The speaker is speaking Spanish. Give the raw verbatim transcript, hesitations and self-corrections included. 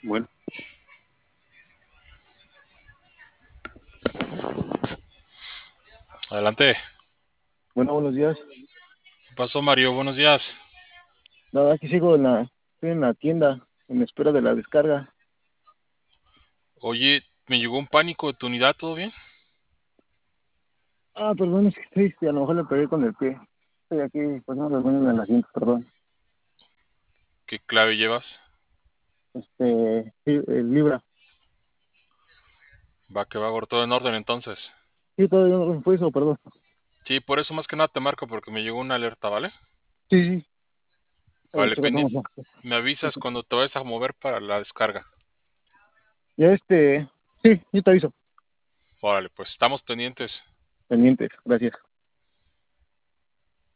Bueno, Adelante. bueno, buenos días. ¿Qué pasó, Mario? Buenos días. Nada, aquí sigo en la, estoy en la tienda en espera de la descarga. Oye, me llegó un pánico de tu unidad, ¿todo bien? Ah, perdón, es que estoy, este, a lo mejor le pegué con el pie. Estoy aquí, pues no, los en el asiento, perdón. ¿Qué clave llevas? Este, sí, el Libra. Va que va, gordo, todo en orden entonces. Sí, todavía no fue eso, perdón. Sí, por eso más que nada te marco porque me llegó una alerta, ¿vale? Sí, sí, eh, Vale, checando. pendiente. Me avisas cuando te vayas a mover para la descarga. Ya este, sí, yo te aviso. Órale, pues estamos pendientes. Pendientes, gracias.